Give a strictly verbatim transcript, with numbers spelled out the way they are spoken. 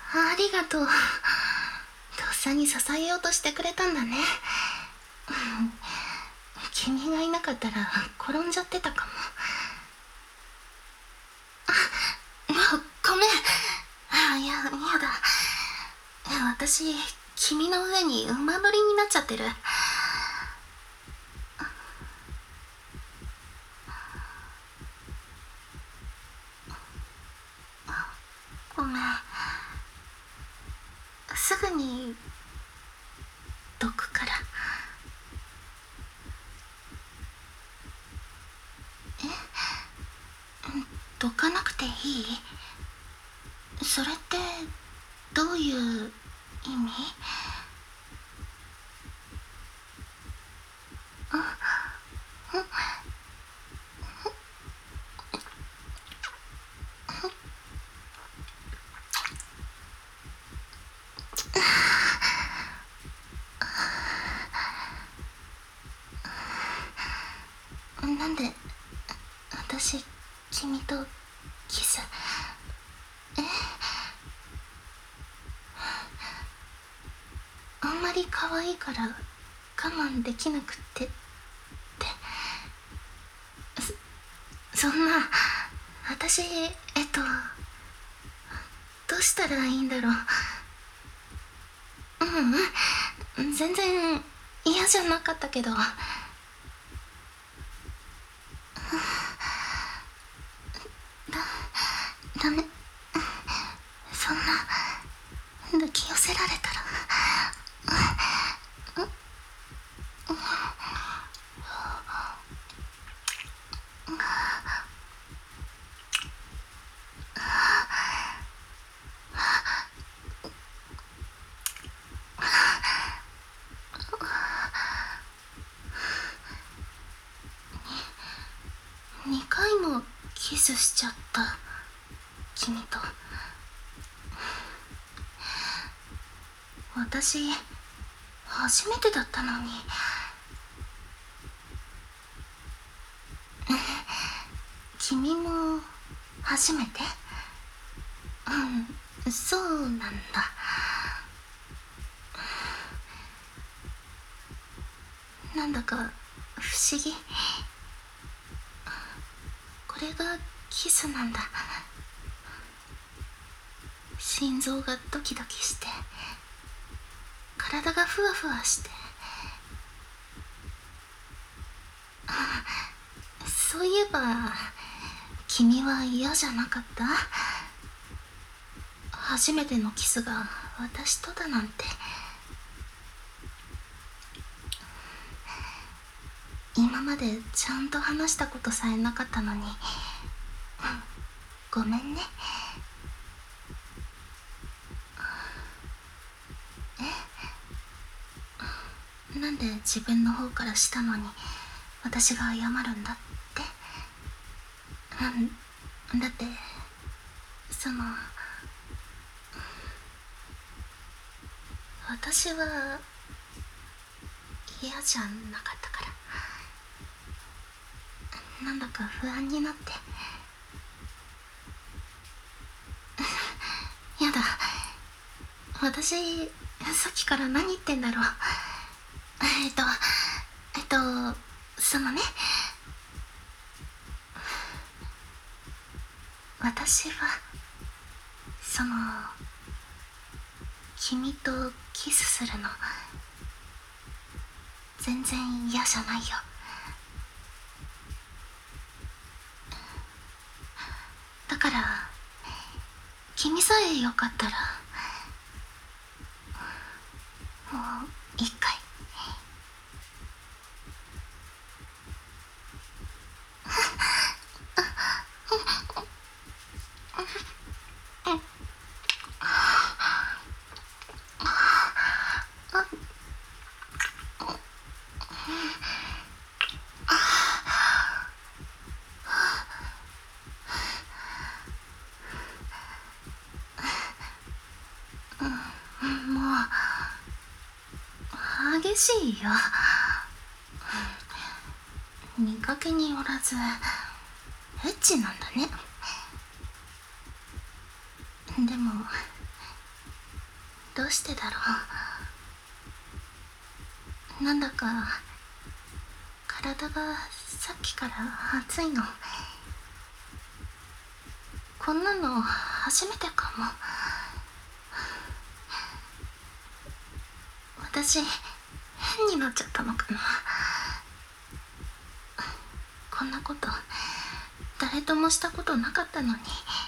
ありがとう。とっさに支えようとしてくれたんだね。君がいなかったら転んじゃってたかも。あ、ごめん。あ、いや、やだ。私、君の上に馬乗りになっちゃってる。ごめん。すぐにどくから。え？どかなくていい？それってどういう意味？なんで私君とキス？え？あんまり可愛いから我慢できなくってって。そそんな、私えっとどうしたらいいんだろう。ううん全然嫌じゃなかったけど。ダメ、そんな抱き寄せられたら。にかいもキスしちゃった君と。私初めてだったのに。君も初めて？うん、そうなんだ。なんだか不思議。これがキスなんだ。心臓がドキドキして、体がふわふわして。そういえば君は嫌じゃなかった？初めてのキスが私とだなんて。今までちゃんと話したことさえなかったのに。ごめんね。え？なんで自分の方からしたのに私が謝るんだって？うん、だってその私は嫌じゃなかったから。なんだか不安になって。やだ、私さっきから何言ってんだろう。えっとえっとそのね、私はその君とキスするの全然嫌じゃないよ。だから君さえよかったらもう一回。激しいよ。見かけによらずエッチなんだね。でもどうしてだろう。なんだか体がさっきから熱いの。こんなの初めてかも。私変になっちゃったのかな。こんなこと誰ともしたことなかったのに。